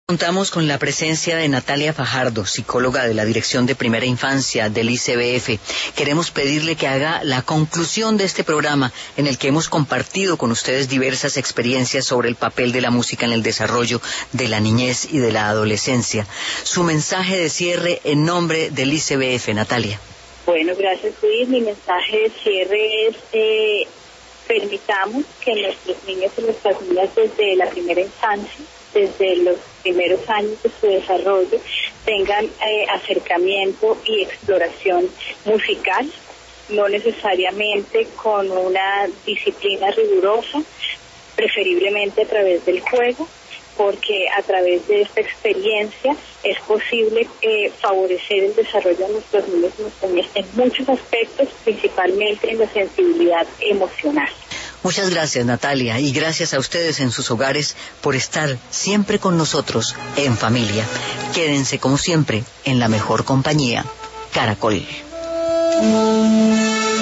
Contamos con la presencia de Natalia Fajardo, psicóloga de la Dirección de Primera Infancia del ICBF. Queremos pedirle que haga la conclusión de este programa en el que hemos compartido con ustedes diversas experiencias sobre el papel de la música en el desarrollo de la niñez y de la adolescencia. Su mensaje de cierre en nombre del ICBF, Natalia. Bueno, gracias, Luis. Mi mensaje de cierre es permitamos que nuestros niños y nuestras niñas desde la primera infancia, desde los primeros años de su desarrollo, tengan acercamiento y exploración musical, no necesariamente con una disciplina rigurosa, preferiblemente a través del juego, porque a través de esta experiencia es posible favorecer el desarrollo de nuestros niños y nuestras niñas en muchos aspectos, principalmente en la sensibilidad emocional. Muchas gracias, Natalia, y gracias a ustedes en sus hogares por estar siempre con nosotros en familia. Quédense como siempre en la mejor compañía, Caracol.